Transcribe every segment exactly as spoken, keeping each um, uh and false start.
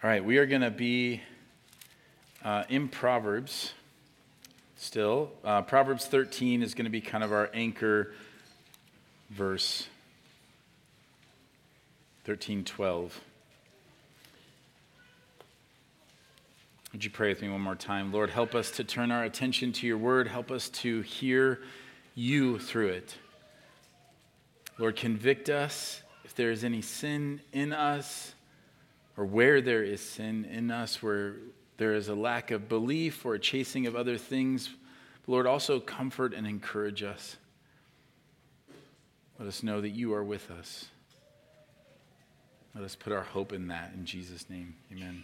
All right, we are going to be uh, in Proverbs still. Uh, Proverbs thirteen is going to be kind of our anchor verse. thirteen twelve. Would you pray with me one more time? Lord, help us to turn our attention to your word. Help us to hear you through it. Lord, convict us if there is any sin in us, or where there is sin in us, where there is a lack of belief or a chasing of other things. Lord, also comfort and encourage us. Let us know that you are with us. Let us put our hope in that. In Jesus' name, amen.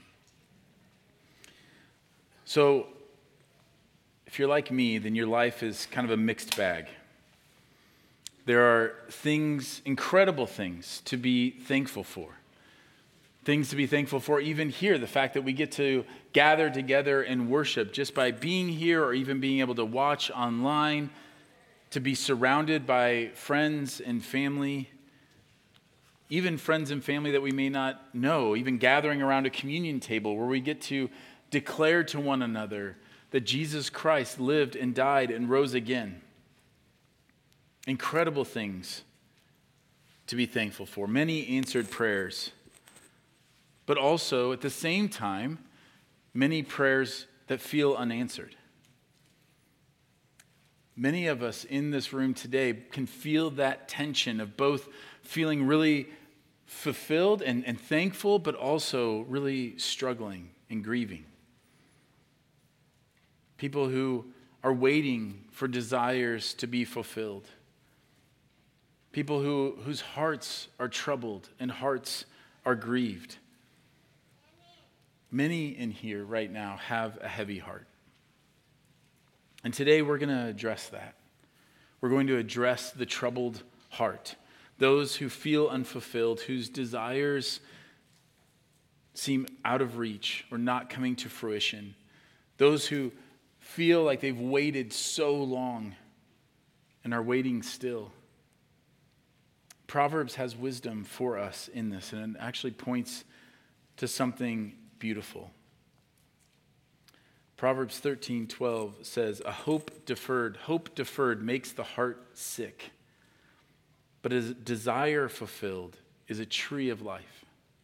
So, if you're like me, then your life is kind of a mixed bag. There are things, incredible things, to be thankful for. Things to be thankful for even here. The fact that we get to gather together and worship just by being here, or even being able to watch online, to be surrounded by friends and family, even friends and family that we may not know, even gathering around a communion table where we get to declare to one another that Jesus Christ lived and died and rose again. Incredible things to be thankful for. Many answered prayers. But also, at the same time, many prayers that feel unanswered. Many of us in this room today can feel that tension of both feeling really fulfilled and, and thankful, but also really struggling and grieving. People who are waiting for desires to be fulfilled. People who, whose hearts are troubled and hearts are grieved. Many in here right now have a heavy heart. And today we're going to address that. We're going to address the troubled heart. Those who feel unfulfilled, whose desires seem out of reach or not coming to fruition. Those who feel like they've waited so long and are waiting still. Proverbs has wisdom for us in this, and it actually points to something beautiful. Proverbs thirteen twelve says, "A hope deferred, hope deferred makes the heart sick, but a desire fulfilled is a tree of life."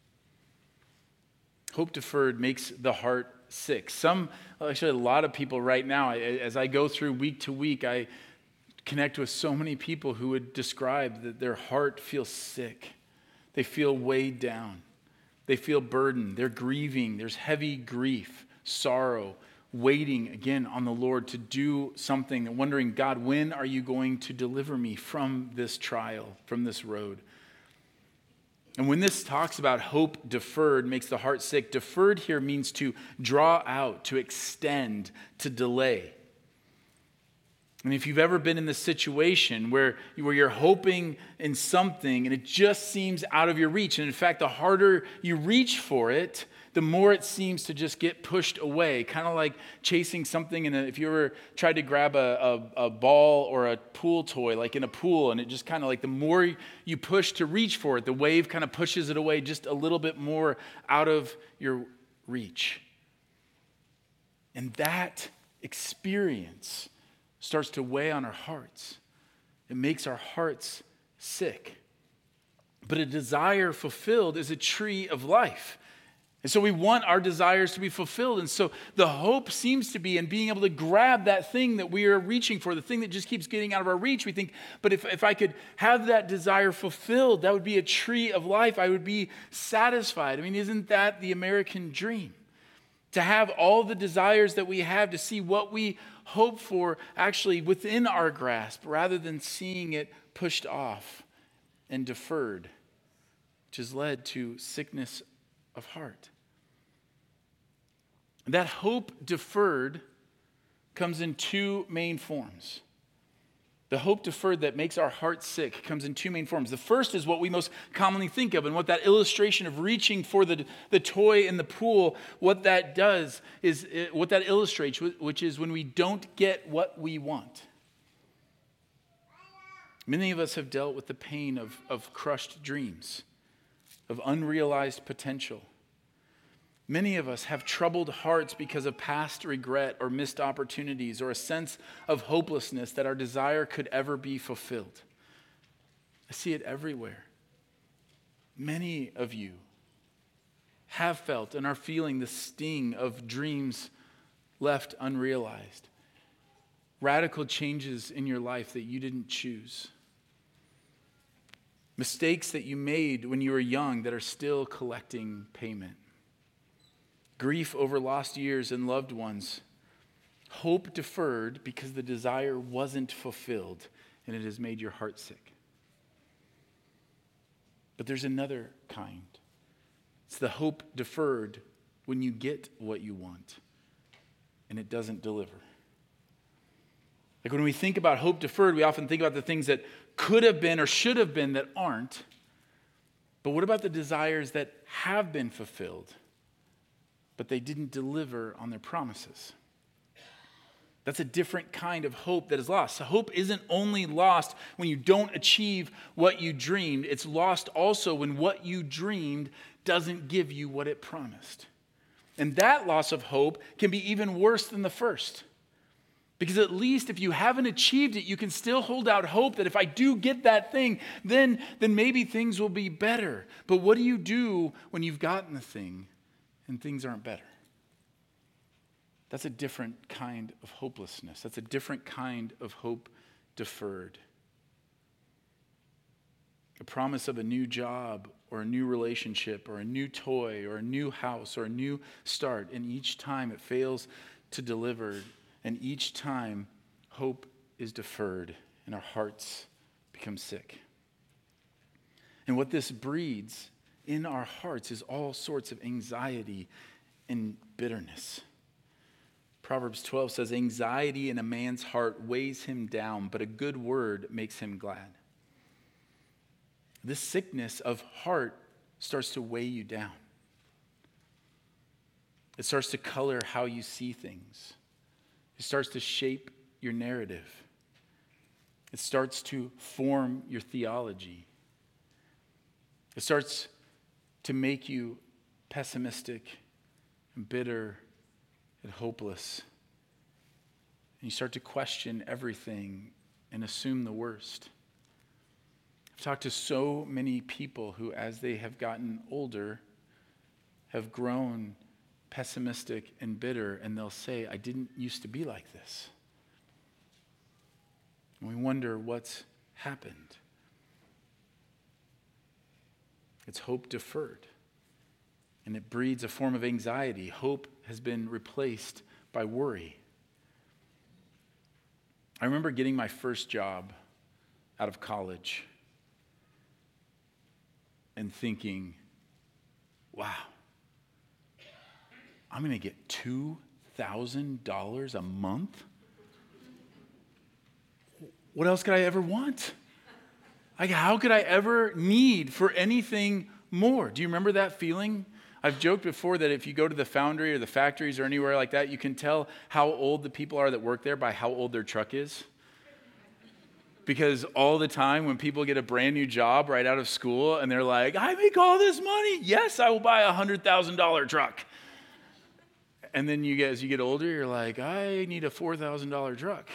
Hope deferred makes the heart sick. Some, actually a lot of people right now, as I go through week to week, I connect with so many people who would describe that their heart feels sick. They feel weighed down. They feel burdened. They're grieving. There's heavy grief, sorrow, waiting again on the Lord to do something and wondering, God, when are you going to deliver me from this trial, from this road? And when this talks about hope deferred makes the heart sick, deferred here means to draw out, to extend, to delay. And if you've ever been in this situation where, where you're hoping in something and it just seems out of your reach, and in fact, the harder you reach for it, the more it seems to just get pushed away. Kind of like chasing something, and if you ever tried to grab a, a, a ball or a pool toy, like in a pool, and it just kind of like the more you push to reach for it, the wave kind of pushes it away just a little bit more out of your reach. And that experience starts to weigh on our hearts. It makes our hearts sick. But a desire fulfilled is a tree of life. And so we want our desires to be fulfilled. And so the hope seems to be in being able to grab that thing that we are reaching for, the thing that just keeps getting out of our reach. We think, but if, if I could have that desire fulfilled, that would be a tree of life. I would be satisfied. I mean, isn't that the American dream? To have all the desires that we have, to see what we hope for actually within our grasp, rather than seeing it pushed off and deferred, which has led to sickness of heart. That hope deferred comes in two main forms. The hope deferred that makes our heart sick comes in two main forms. The first is what we most commonly think of, and what that illustration of reaching for the, the toy in the pool, what that does is, what that illustrates, which is when we don't get what we want. Many of us have dealt with the pain of, of crushed dreams, of unrealized potential. Many of us have troubled hearts because of past regret or missed opportunities or a sense of hopelessness that our desire could ever be fulfilled. I see it everywhere. Many of you have felt and are feeling the sting of dreams left unrealized. Radical changes in your life that you didn't choose. Mistakes that you made when you were young that are still collecting payment. Grief over lost years and loved ones. Hope deferred because the desire wasn't fulfilled and it has made your heart sick. But there's another kind. It's the hope deferred when you get what you want and it doesn't deliver. Like when we think about hope deferred, we often think about the things that could have been or should have been that aren't. But what about the desires that have been fulfilled, but they didn't deliver on their promises? That's a different kind of hope that is lost. So hope isn't only lost when you don't achieve what you dreamed. It's lost also when what you dreamed doesn't give you what it promised. And that loss of hope can be even worse than the first. Because at least if you haven't achieved it, you can still hold out hope that if I do get that thing, then, then maybe things will be better. But what do you do when you've gotten the thing and things aren't better? That's a different kind of hopelessness. That's a different kind of hope deferred. A promise of a new job or a new relationship or a new toy or a new house or a new start. And each time it fails to deliver. And each time hope is deferred and our hearts become sick. And what this breeds in our hearts is all sorts of anxiety and bitterness. Proverbs twelve says, anxiety in a man's heart weighs him down, but a good word makes him glad. This sickness of heart starts to weigh you down. It starts to color how you see things. It starts to shape your narrative. It starts to form your theology. It starts to make you pessimistic and bitter and hopeless. And you start to question everything and assume the worst. I've talked to so many people who, as they have gotten older, have grown pessimistic and bitter, and they'll say, I didn't used to be like this. And we wonder what's happened. It's hope deferred, and it breeds a form of anxiety. Hope has been replaced by worry. I remember getting my first job out of college and thinking, wow, I'm going to get two thousand dollars a month? What else could I ever want? Like, how could I ever need for anything more? Do you remember that feeling? I've joked before that if you go to the foundry or the factories or anywhere like that, you can tell how old the people are that work there by how old their truck is. Because all the time when people get a brand new job right out of school and they're like, I make all this money. Yes, I will buy a one hundred thousand dollars truck. And then you get, as you get older, you're like, I need a four thousand dollars truck.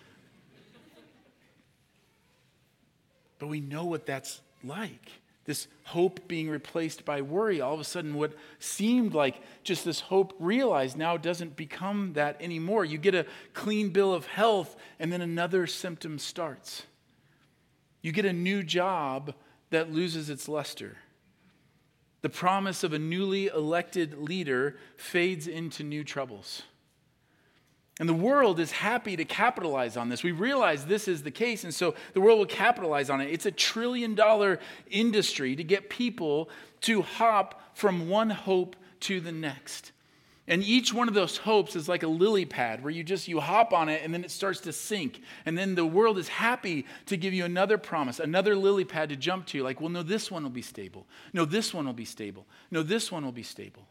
But we know what that's like. This hope being replaced by worry. All of a sudden, what seemed like just this hope realized now doesn't become that anymore. You get a clean bill of health, and then another symptom starts. You get a new job that loses its luster. The promise of a newly elected leader fades into new troubles. And the world is happy to capitalize on this. We realize this is the case, and so the world will capitalize on it. It's a trillion dollar industry to get people to hop from one hope to the next. And each one of those hopes is like a lily pad where you just, you hop on it and then it starts to sink. And then the world is happy to give you another promise, another lily pad to jump to. Like, well, no, this one will be stable. No, this one will be stable. No, this one will be stable.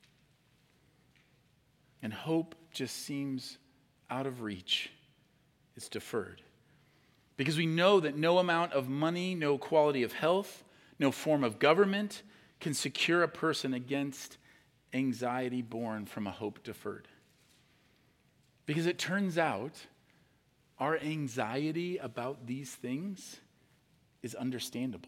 And hope just seems out of reach. It's deferred. Because we know that no amount of money, no quality of health, no form of government can secure a person against anxiety born from a hope deferred. Because it turns out our anxiety about these things is understandable.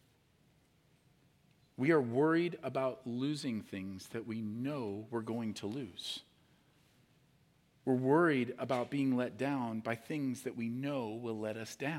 We are worried about losing things that we know we're going to lose. We're worried about being let down by things that we know will let us down.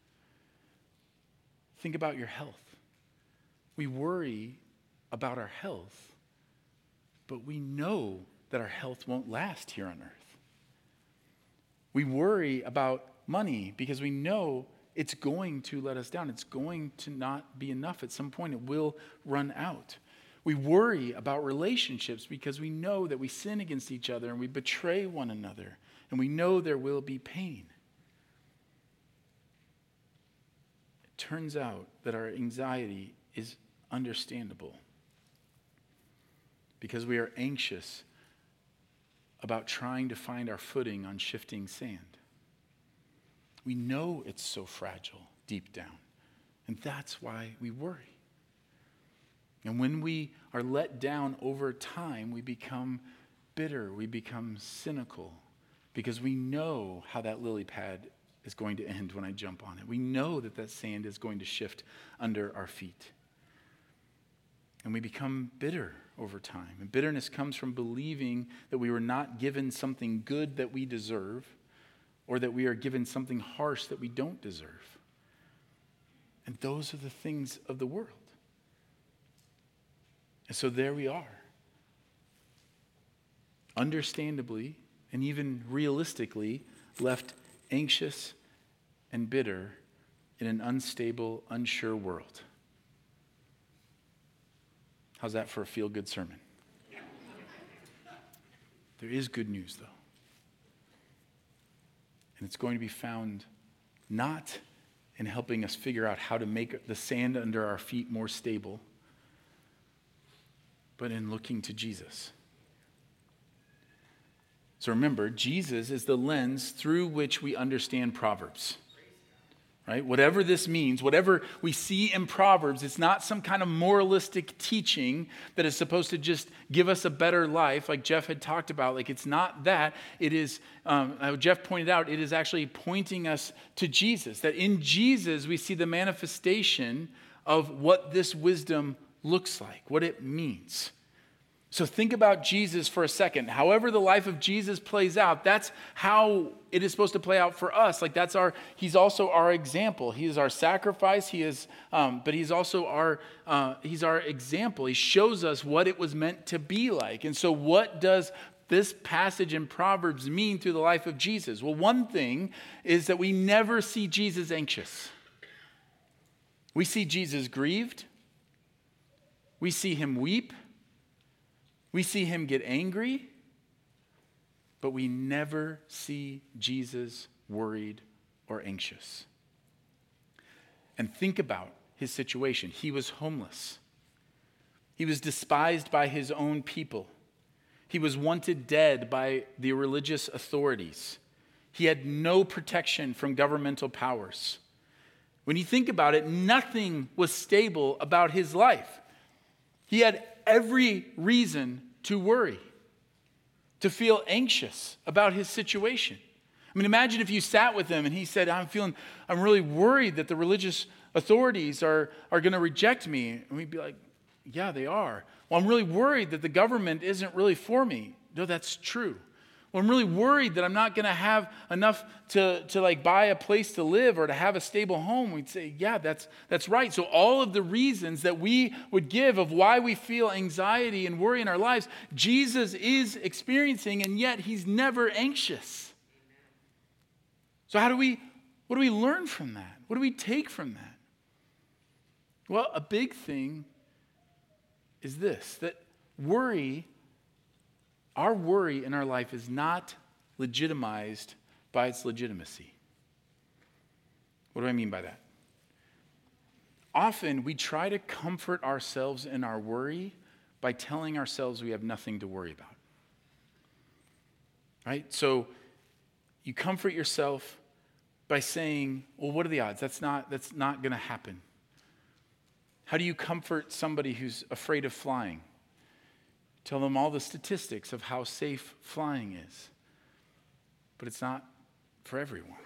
Think about your health. We worry about our health, but we know that our health won't last here on earth. We worry about money because we know it's going to let us down. It's going to not be enough. At some point, it will run out. We worry about relationships because we know that we sin against each other and we betray one another, and we know there will be pain. It turns out that our anxiety is understandable because we are anxious about trying to find our footing on shifting sand. We know it's so fragile deep down, and that's why we worry. And when we are let down over time, we become bitter, we become cynical, because we know how that lily pad is going to end when I jump on it. We know that that sand is going to shift under our feet. And we become bitter over time. And bitterness comes from believing that we were not given something good that we deserve, or that we are given something harsh that we don't deserve. And those are the things of the world. And so there we are. Understandably, and even realistically, left anxious and bitter in an unstable, unsure world. How's that for a feel-good sermon? There is good news, though. And it's going to be found not in helping us figure out how to make the sand under our feet more stable, but in looking to Jesus. So remember, Jesus is the lens through which we understand Proverbs. Right? Whatever this means, whatever we see in Proverbs, it's not some kind of moralistic teaching that is supposed to just give us a better life, like Jeff had talked about. Like, it's not that. It is, um, Jeff pointed out, it is actually pointing us to Jesus. That in Jesus, we see the manifestation of what this wisdom looks like, what it means. So think about Jesus for a second. However the life of Jesus plays out, that's how it is supposed to play out for us. Like, that's our, he's also our example. He is our sacrifice. He is, um, but he's also our, uh, he's our example. He shows us what it was meant to be like. And so what does this passage in Proverbs mean through the life of Jesus? Well, one thing is that we never see Jesus anxious. We see Jesus grieved. We see him weep. We see him get angry, but we never see Jesus worried or anxious. And think about his situation. He was homeless. He was despised by his own people. He was wanted dead by the religious authorities. He had no protection from governmental powers. When you think about it, nothing was stable about his life. He had every reason to worry, to feel anxious about his situation. I mean, imagine if you sat with him and he said, I'm feeling, I'm really worried that the religious authorities are, are going to reject me. And we'd be like, yeah, they are. Well, I'm really worried that the government isn't really for me. No, that's true. Well, I'm really worried that I'm not going to have enough to, to like buy a place to live or to have a stable home. We'd say, yeah, that's, that's right. So all of the reasons that we would give of why we feel anxiety and worry in our lives, Jesus is experiencing, and yet he's never anxious. So how do we, what do we learn from that? What do we take from that? Well, a big thing is this, that worry Our worry in our life is not legitimized by its legitimacy. What do I mean by that? Often we try to comfort ourselves in our worry by telling ourselves we have nothing to worry about. Right? So you comfort yourself by saying, well, what are the odds? That's not, that's not going to happen. How do you comfort somebody who's afraid of flying? Tell them all the statistics of how safe flying is. But it's not for everyone.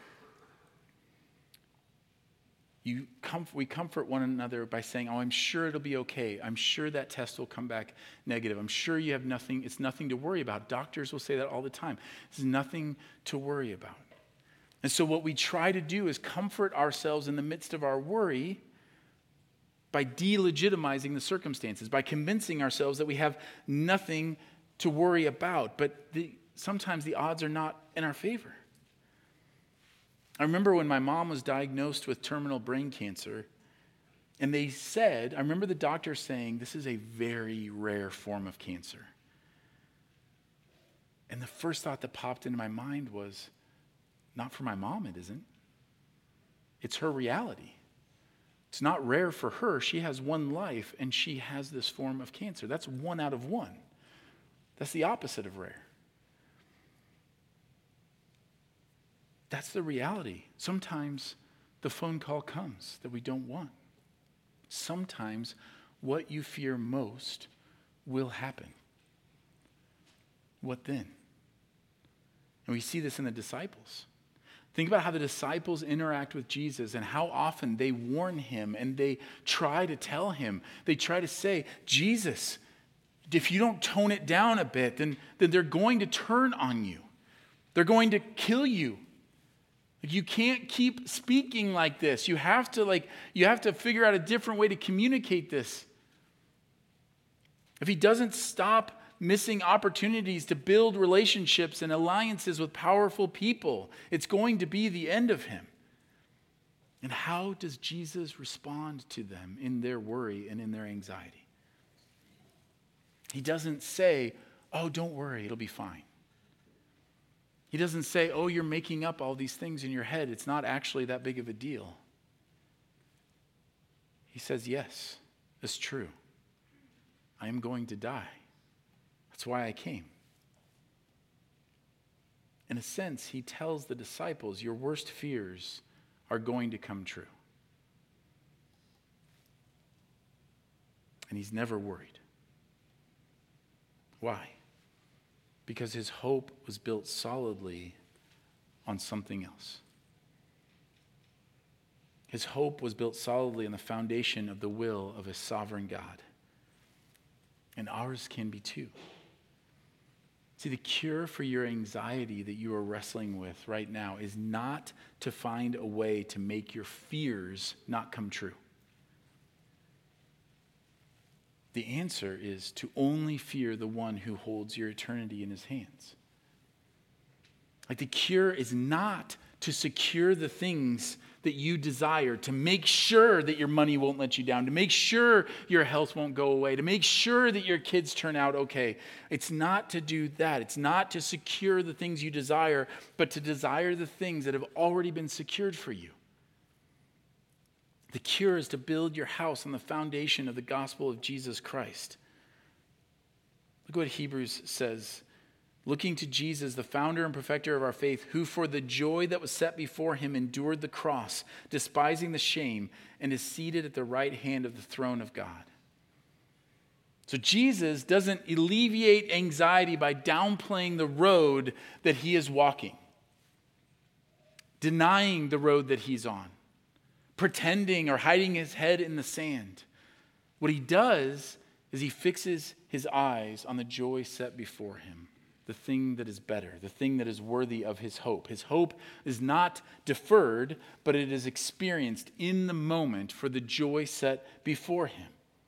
You comf- we comfort one another by saying, oh, I'm sure it'll be okay. I'm sure that test will come back negative. I'm sure you have nothing, it's nothing to worry about. Doctors will say that all the time. It's nothing to worry about. And so what we try to do is comfort ourselves in the midst of our worry by delegitimizing the circumstances, by convincing ourselves that we have nothing to worry about. But the, sometimes the odds are not in our favor. I remember when my mom was diagnosed with terminal brain cancer, and they said, I remember the doctor saying, this is a very rare form of cancer. And the first thought that popped into my mind was, not for my mom, it isn't. It's her reality. It's not rare for her. She has one life, and she has this form of cancer. That's one out of one. That's the opposite of rare. That's the reality. Sometimes the phone call comes that we don't want. Sometimes what you fear most will happen. What then? And we see this in the disciples. Think about how the disciples interact with Jesus and how often they warn him and they try to tell him. They try to say, Jesus, if you don't tone it down a bit, then, then they're going to turn on you. They're going to kill you. You can't keep speaking like this. You have to like you have to figure out a different way to communicate this. If he doesn't stop missing opportunities to build relationships and alliances with powerful people, it's going to be the end of him. And how does Jesus respond to them in their worry and in their anxiety? He doesn't say, oh, don't worry, it'll be fine. He doesn't say, oh, you're making up all these things in your head. It's not actually that big of a deal. He says, yes, it's true. I am going to die. That's why I came. In a sense, he tells the disciples, your worst fears are going to come true. And he's never worried. Why? Because his hope was built solidly on something else. His hope was built solidly on the foundation of the will of a sovereign God. And ours can be too. See, the cure for your anxiety that you are wrestling with right now is not to find a way to make your fears not come true. The answer is to only fear the one who holds your eternity in his hands. Like the cure is not to secure the things that you desire, to make sure that your money won't let you down, to make sure your health won't go away, to make sure that your kids turn out okay. It's not to do that. It's not to secure the things you desire, but to desire the things that have already been secured for you. The cure is to build your house on the foundation of the gospel of Jesus Christ. Look what Hebrews says. Looking to Jesus, the founder and perfecter of our faith, who for the joy that was set before him endured the cross, despising the shame, and is seated at the right hand of the throne of God. So Jesus doesn't alleviate anxiety by downplaying the road that he is walking, denying the road that he's on, pretending or hiding his head in the sand. What he does is he fixes his eyes on the joy set before him, the thing that is better, the thing that is worthy of his hope. His hope is not deferred, but it is experienced in the moment for the joy set before him.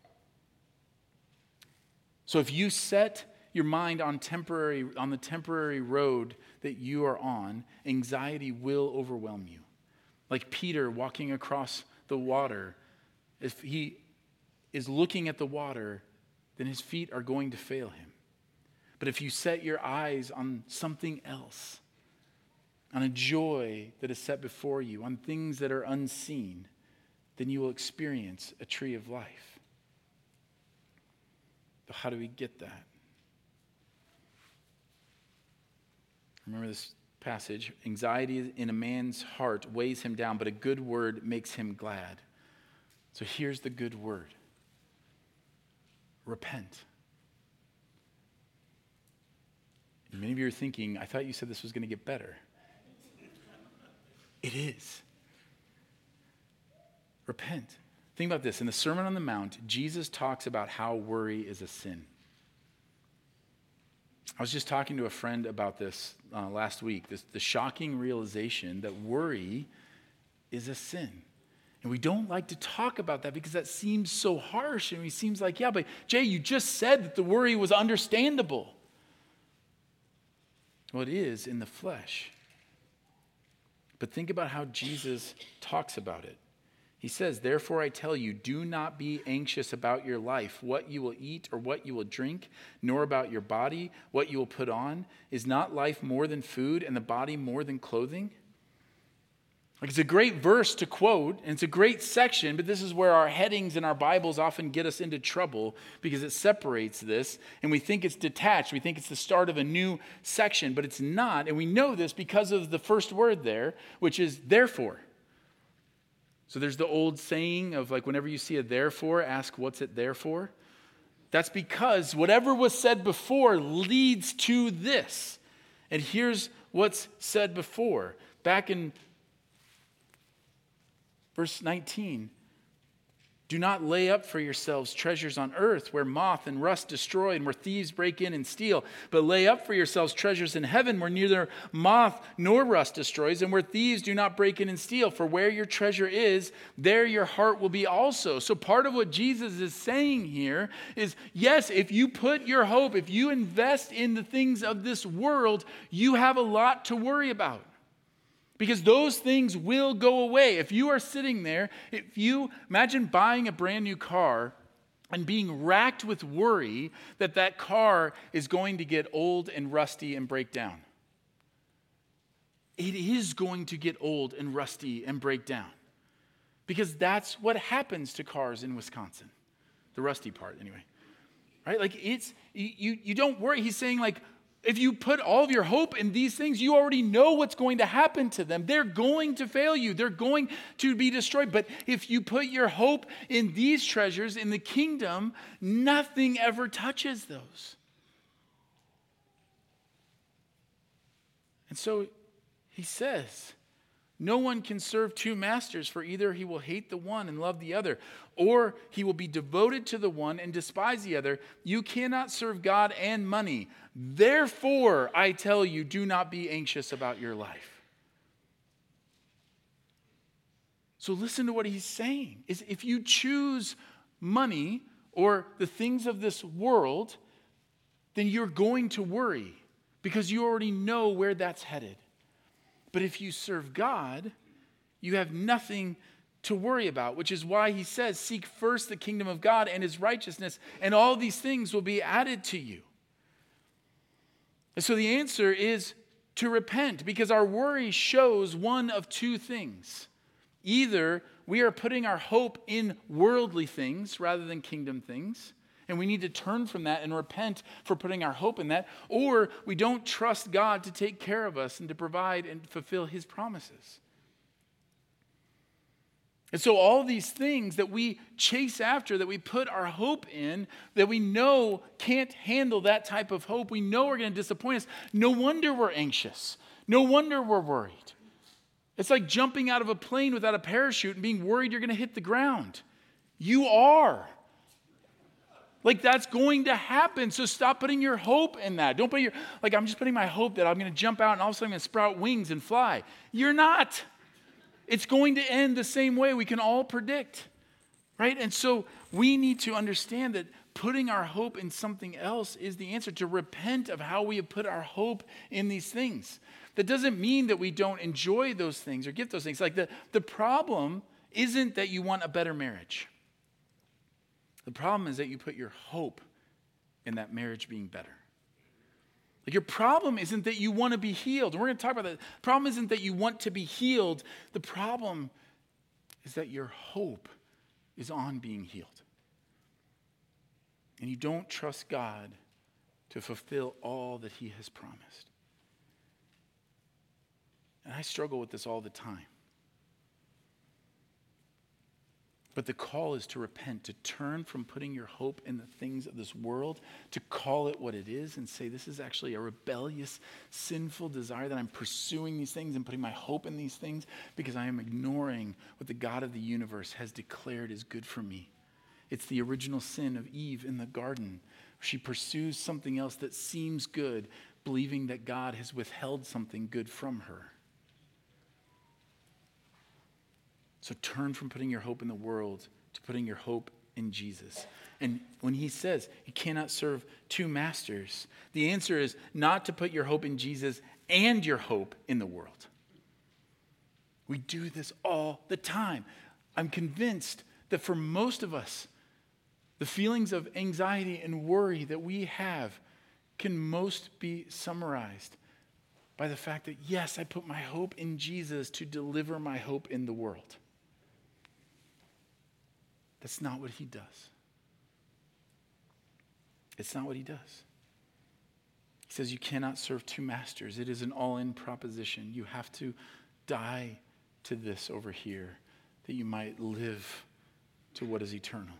So if you set your mind on temporary on the temporary road that you are on, anxiety will overwhelm you. Like Peter walking across the water, if he is looking at the water, then his feet are going to fail him. But if you set your eyes on something else, on a joy that is set before you, on things that are unseen, then you will experience a tree of life. So how do we get that? Remember this passage, anxiety in a man's heart weighs him down, but a good word makes him glad. So here's the good word. Repent. Many of you are thinking, I thought you said this was going to get better. It is. Repent. Think about this. In the Sermon on the Mount, Jesus talks about how worry is a sin. I was just talking to a friend about this uh, last week, this, the shocking realization that worry is a sin. And we don't like to talk about that because that seems so harsh. And it seems like, yeah, but Jay, you just said that the worry was understandable. Well, it is in the flesh. But think about how Jesus talks about it. He says, therefore I tell you, do not be anxious about your life, what you will eat or what you will drink, nor about your body, what you will put on. Is not life more than food and the body more than clothing? Like, it's a great verse to quote, and it's a great section, but this is where our headings in our Bibles often get us into trouble because it separates this, and we think it's detached. We think it's the start of a new section, but it's not, and we know this because of the first word there, which is therefore. So there's the old saying of, like, whenever you see a therefore, ask what's it there for? That's because whatever was said before leads to this. And here's what's said before. Back in verse nineteen, do not lay up for yourselves treasures on earth where moth and rust destroy and where thieves break in and steal, but lay up for yourselves treasures in heaven where neither moth nor rust destroys and where thieves do not break in and steal. For where your treasure is, there your heart will be also. So part of what Jesus is saying here is, yes, if you put your hope, if you invest in the things of this world, you have a lot to worry about. Because those things will go away. If you are sitting there, if you imagine buying a brand new car and being racked with worry that that car is going to get old and rusty and break down. It is going to get old and rusty and break down. Because that's what happens to cars in Wisconsin. The rusty part, anyway. Right? Like, it's, you, you don't worry. He's saying, like, if you put all of your hope in these things, you already know what's going to happen to them. They're going to fail you. They're going to be destroyed. But if you put your hope in these treasures in the kingdom, nothing ever touches those. And so he says, no one can serve two masters, for either he will hate the one and love the other, or he will be devoted to the one and despise the other. You cannot serve God and money. Therefore, I tell you, do not be anxious about your life. So listen to what he's saying. Is if you choose money or the things of this world, then you're going to worry because you already know where that's headed. But if you serve God, you have nothing to worry about, which is why he says, seek first the kingdom of God and his righteousness, and all these things will be added to you. And so the answer is to repent, because our worry shows one of two things. Either we are putting our hope in worldly things rather than kingdom things, and we need to turn from that and repent for putting our hope in that, or we don't trust God to take care of us and to provide and fulfill his promises. And so all these things that we chase after, that we put our hope in, that we know can't handle that type of hope, we know are going to disappoint us, no wonder we're anxious. No wonder we're worried. It's like jumping out of a plane without a parachute and being worried you're going to hit the ground. You are. Like, that's going to happen. So stop putting your hope in that. Don't put your, like, I'm just putting my hope that I'm going to jump out and all of a sudden I'm going to sprout wings and fly. You're not. It's going to end the same way we can all predict, right? And so we need to understand that putting our hope in something else is the answer, to repent of how we have put our hope in these things. That doesn't mean that we don't enjoy those things or get those things. Like, the, the problem isn't that you want a better marriage. The problem is that you put your hope in that marriage being better. Like, your problem isn't that you want to be healed. And we're going to talk about that. The problem isn't that you want to be healed. The problem is that your hope is on being healed. And you don't trust God to fulfill all that he has promised. And I struggle with this all the time. But the call is to repent, to turn from putting your hope in the things of this world, to call it what it is and say, this is actually a rebellious, sinful desire that I'm pursuing these things and putting my hope in these things because I am ignoring what the God of the universe has declared is good for me. It's the original sin of Eve in the garden. She pursues something else that seems good, believing that God has withheld something good from her. So turn from putting your hope in the world to putting your hope in Jesus. And when he says you cannot serve two masters, the answer is not to put your hope in Jesus and your hope in the world. We do this all the time. I'm convinced that for most of us, the feelings of anxiety and worry that we have can most be summarized by the fact that, yes, I put my hope in Jesus to deliver my hope in the world. That's not what he does. It's not what he does. He says you cannot serve two masters. It is an all-in proposition. You have to die to this over here that you might live to what is eternal.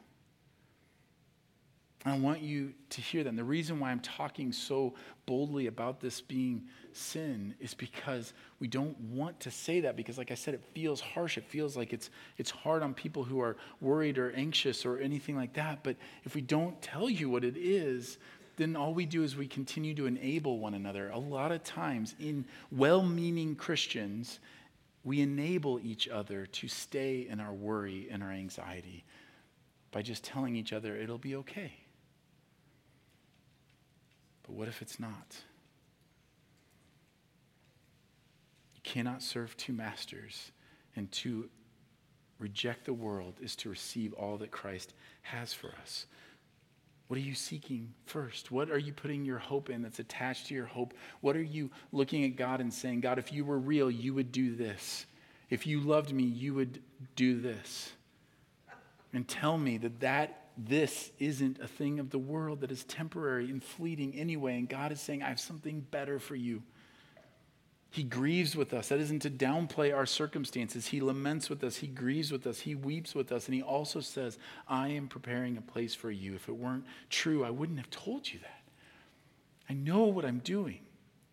I want you to hear that. And the reason why I'm talking so boldly about this being sin is because we don't want to say that because, like I said, it feels harsh. It feels like it's it's hard on people who are worried or anxious or anything like that. But if we don't tell you what it is, then all we do is we continue to enable one another. A lot of times in well-meaning Christians, we enable each other to stay in our worry and our anxiety by just telling each other it'll be okay. But what if it's not? You cannot serve two masters, and to reject the world is to receive all that Christ has for us. What are you seeking first? What are you putting your hope in that's attached to your hope? What are you looking at God and saying, God, if you were real, you would do this. If you loved me, you would do this. And tell me that that this isn't a thing of the world that is temporary and fleeting anyway. And God is saying, I have something better for you. He grieves with us. That isn't to downplay our circumstances. He laments with us. He grieves with us. He weeps with us. And he also says, I am preparing a place for you. If it weren't true, I wouldn't have told you that. I know what I'm doing.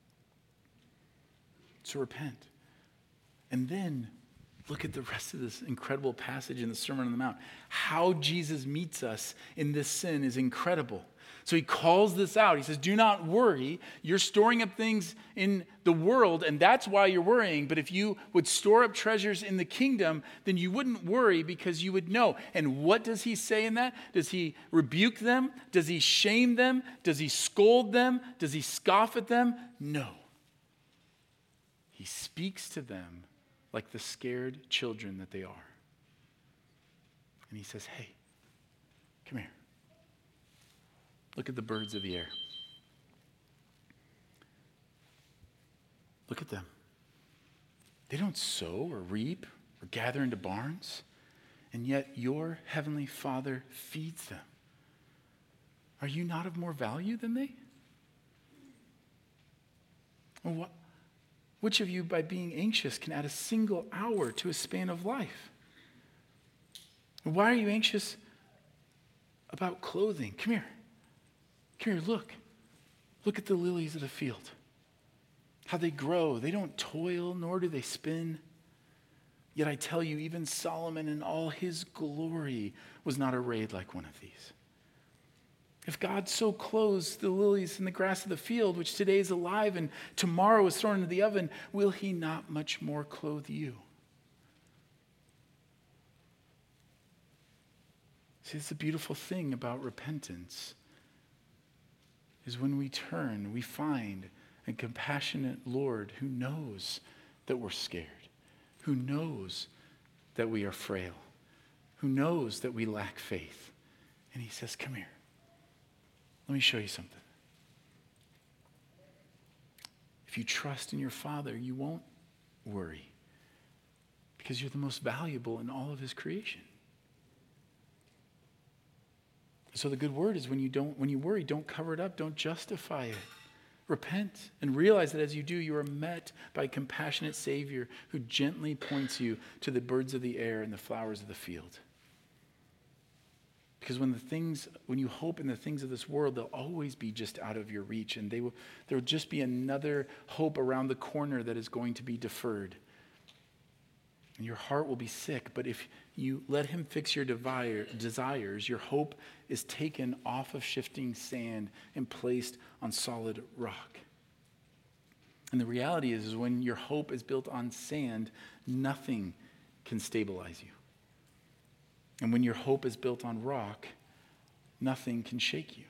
So repent. And then look at the rest of this incredible passage in the Sermon on the Mount. How Jesus meets us in this sin is incredible. So he calls this out. He says, do not worry. You're storing up things in the world, and that's why you're worrying. But if you would store up treasures in the kingdom, then you wouldn't worry because you would know. And what does he say in that? Does he rebuke them? Does he shame them? Does he scold them? Does he scoff at them? No. He speaks to them like the scared children that they are. And he says, hey, come here. Look at the birds of the air. Look at them. They don't sow or reap or gather into barns, and yet your heavenly Father feeds them. Are you not of more value than they? Well, what? Which of you, by being anxious, can add a single hour to a span of life? Why are you anxious about clothing? Come here. Come here, look. Look at the lilies of the field. How they grow. They don't toil, nor do they spin. Yet I tell you, even Solomon in all his glory was not arrayed like one of these. If God so clothes the lilies in the grass of the field, which today is alive and tomorrow is thrown into the oven, will he not much more clothe you? See, it's the beautiful thing about repentance is when we turn, we find a compassionate Lord who knows that we're scared, who knows that we are frail, who knows that we lack faith. And he says, come here. Let me show you something. If you trust in your Father, you won't worry because you're the most valuable in all of his creation. So the good word is when you don't, when you worry, don't cover it up, don't justify it. Repent and realize that as you do, you are met by a compassionate Savior who gently points you to the birds of the air and the flowers of the field. Because when the things, when you hope in the things of this world, they'll always be just out of your reach, and they will, there will just be another hope around the corner that is going to be deferred. And your heart will be sick, but if you let him fix your devire, desires, your hope is taken off of shifting sand and placed on solid rock. And the reality is, is when your hope is built on sand, nothing can stabilize you. And when your hope is built on rock, nothing can shake you.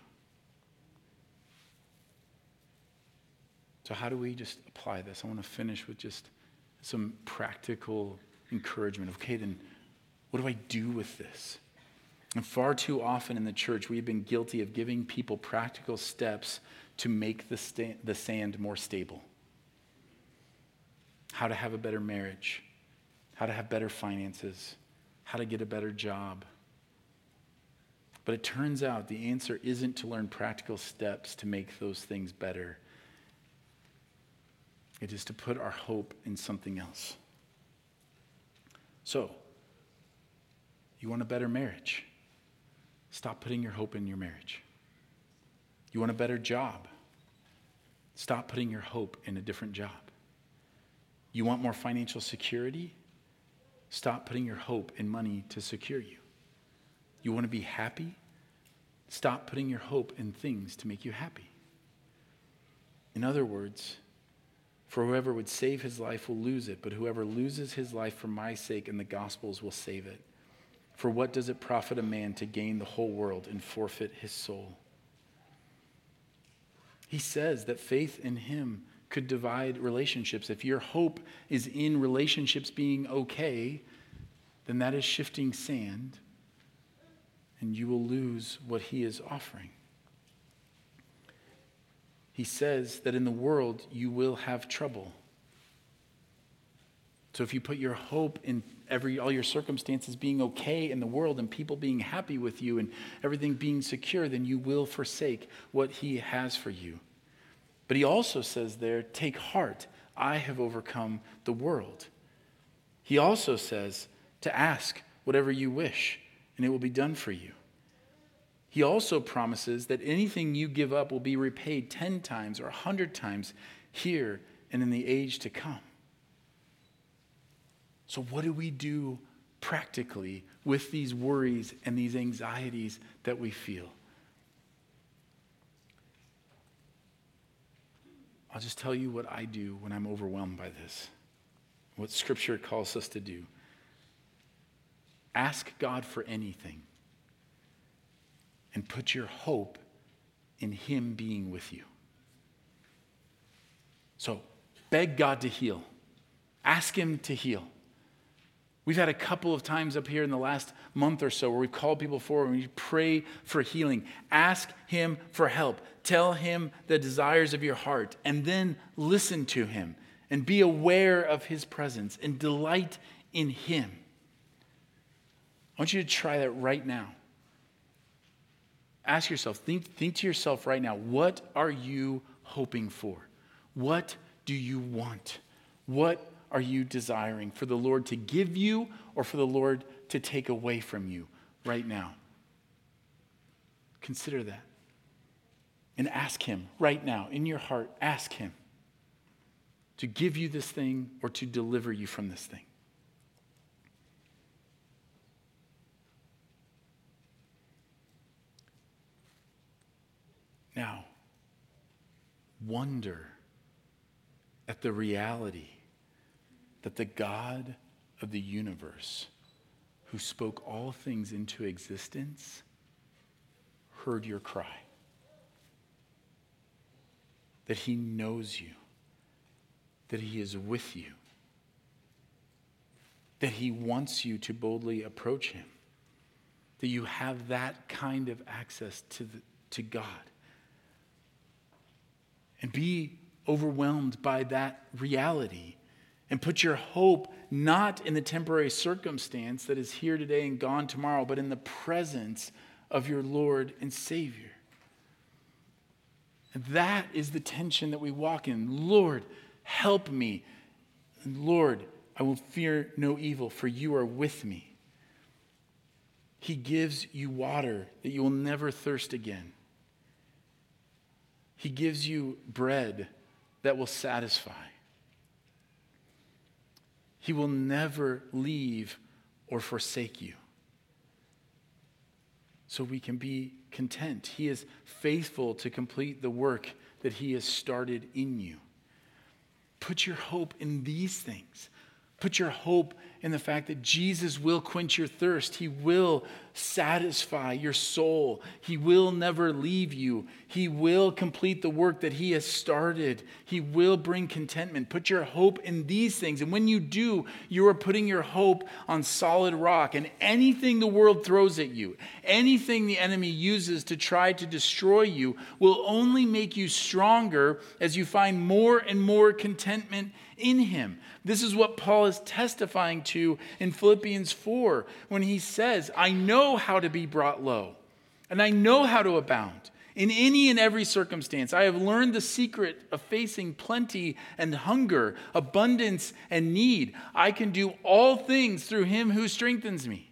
So how do we just apply this? I want to finish with just some practical encouragement. Okay, then what do I do with this? And far too often in the church, we've been guilty of giving people practical steps to make the, sta- the sand more stable. How to have a better marriage, how to have better finances, how to get a better job. But it turns out the answer isn't to learn practical steps to make those things better. It is to put our hope in something else. So, you want a better marriage? Stop putting your hope in your marriage. You want a better job? Stop putting your hope in a different job. You want more financial security? Stop putting your hope in money to secure you. You want to be happy? Stop putting your hope in things to make you happy. In other words, for whoever would save his life will lose it, but whoever loses his life for my sake and the gospel's will save it. For what does it profit a man to gain the whole world and forfeit his soul? He says that faith in him could divide relationships. If your hope is in relationships being okay, then that is shifting sand, and you will lose what he is offering. He says that in the world you will have trouble. So if you put your hope in every all your circumstances being okay in the world and people being happy with you and everything being secure, then you will forsake what he has for you. But he also says there, take heart, I have overcome the world. He also says to ask whatever you wish, and it will be done for you. He also promises that anything you give up will be repaid ten times or a hundred times here and in the age to come. So what do we do practically with these worries and these anxieties that we feel? I'll just tell you what I do when I'm overwhelmed by this, what Scripture calls us to do. Ask God for anything and put your hope in him being with you. So beg God to heal. Ask him to heal. We've had a couple of times up here in the last month or so where we've called people forward and we pray for healing. Ask him for help. Tell him the desires of your heart and then listen to him and be aware of his presence and delight in him. I want you to try that right now. Ask yourself, think, think to yourself right now, what are you hoping for? What do you want? What are you desiring for the Lord to give you or for the Lord to take away from you right now? Consider that. And ask him right now, in your heart, ask him to give you this thing or to deliver you from this thing. Now, wonder at the reality that the God of the universe, who spoke all things into existence, heard your cry. That he knows you. That he is with you. That he wants you to boldly approach him. That you have that kind of access to, the, to God. And be overwhelmed by that reality. And put your hope not in the temporary circumstance that is here today and gone tomorrow, but in the presence of your Lord and Savior. And that is the tension that we walk in. Lord, help me. And Lord, I will fear no evil, for you are with me. He gives you water that you will never thirst again. He gives you bread that will satisfy. He will never leave or forsake you. So we can be content. He is faithful to complete the work that he has started in you. Put your hope in these things. Put your hope in the fact that Jesus will quench your thirst. He will satisfy your soul. He will never leave you. He will complete the work that he has started. He will bring contentment. Put your hope in these things. And when you do, you are putting your hope on solid rock. And anything the world throws at you, anything the enemy uses to try to destroy you, will only make you stronger as you find more and more contentment in him. This is what Paul is testifying to in Philippians four when he says, I know how to be brought low, and I know how to abound. In any and every circumstance, I have learned the secret of facing plenty and hunger, abundance and need. I can do all things through him who strengthens me.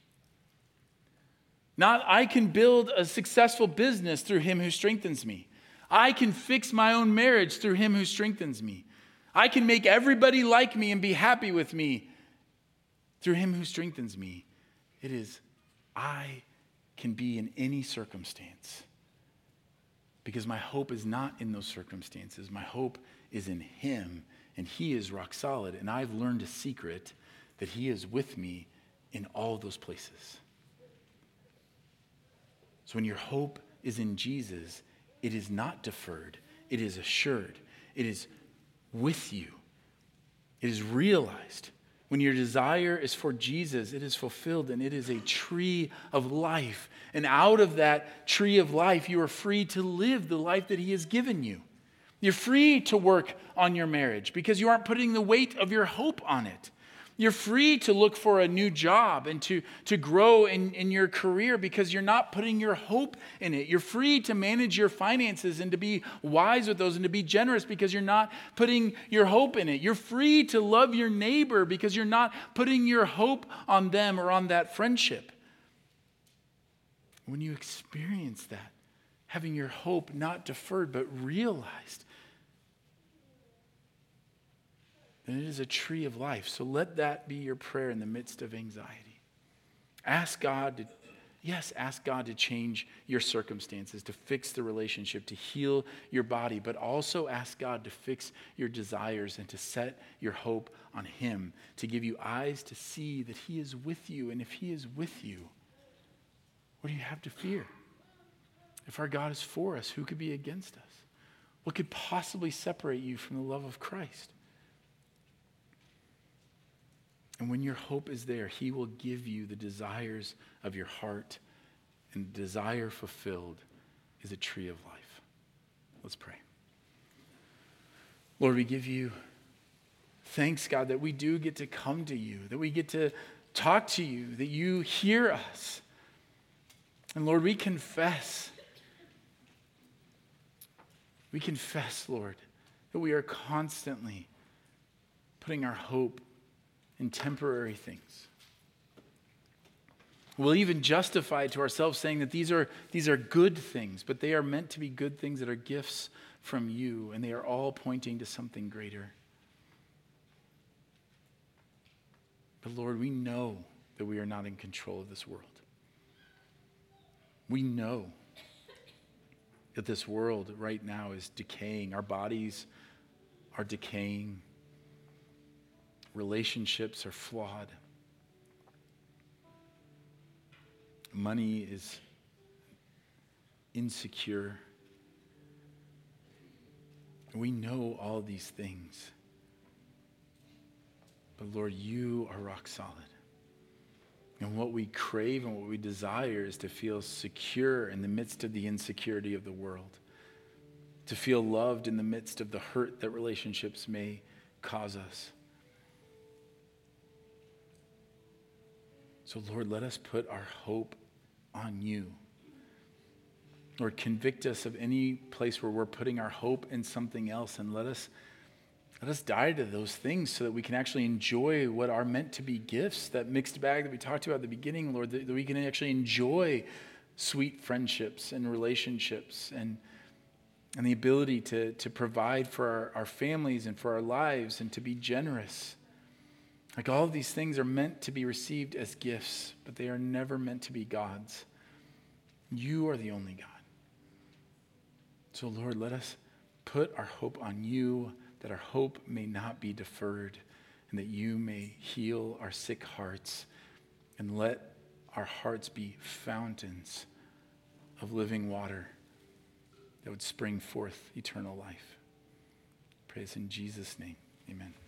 Not I can build a successful business through him who strengthens me. I can fix my own marriage through him who strengthens me. I can make everybody like me and be happy with me through him who strengthens me. It is, I can be in any circumstance because my hope is not in those circumstances. My hope is in him, and he is rock solid. And I've learned a secret that he is with me in all those places. So when your hope is in Jesus, it is not deferred. It is assured. It is with you. It is realized. When your desire is for Jesus, it is fulfilled, and it is a tree of life. And out of that tree of life, you are free to live the life that he has given you. You're free to work on your marriage because you aren't putting the weight of your hope on it. You're free to look for a new job and to, to grow in, in your career because you're not putting your hope in it. You're free to manage your finances and to be wise with those and to be generous because you're not putting your hope in it. You're free to love your neighbor because you're not putting your hope on them or on that friendship. When you experience that, having your hope not deferred but realized, then it is a tree of life. So let that be your prayer in the midst of anxiety. Ask God to, yes, ask God to change your circumstances, to fix the relationship, to heal your body, but also ask God to fix your desires and to set your hope on him, to give you eyes to see that he is with you. And if he is with you, what do you have to fear? If our God is for us, who could be against us? What could possibly separate you from the love of Christ? And when your hope is there, he will give you the desires of your heart. And desire fulfilled is a tree of life. Let's pray. Lord, we give you thanks, God, that we do get to come to you, that we get to talk to you, that you hear us. And Lord, we confess, we confess, Lord, that we are constantly putting our hope in temporary things. We'll even justify to ourselves saying that these are, these are good things, but they are meant to be good things that are gifts from you, and they are all pointing to something greater. But Lord, we know that we are not in control of this world. We know that this world right now is decaying. Our bodies are decaying. Relationships are flawed. Money is insecure. We know all these things. But Lord, you are rock solid. And what we crave and what we desire is to feel secure in the midst of the insecurity of the world. To feel loved in the midst of the hurt that relationships may cause us. So Lord, let us put our hope on you. Lord, convict us of any place where we're putting our hope in something else, and let us, Let us die to those things so that we can actually enjoy what are meant to be gifts, that mixed bag that we talked about at the beginning, Lord, that, that we can actually enjoy sweet friendships and relationships and, and the ability to, to provide for our, our families and for our lives and to be generous. Like all of these things are meant to be received as gifts, but they are never meant to be God's. You are the only God. So Lord, let us put our hope on you, that our hope may not be deferred, and that you may heal our sick hearts, and let our hearts be fountains of living water that would spring forth eternal life. Praise in Jesus' name. Amen.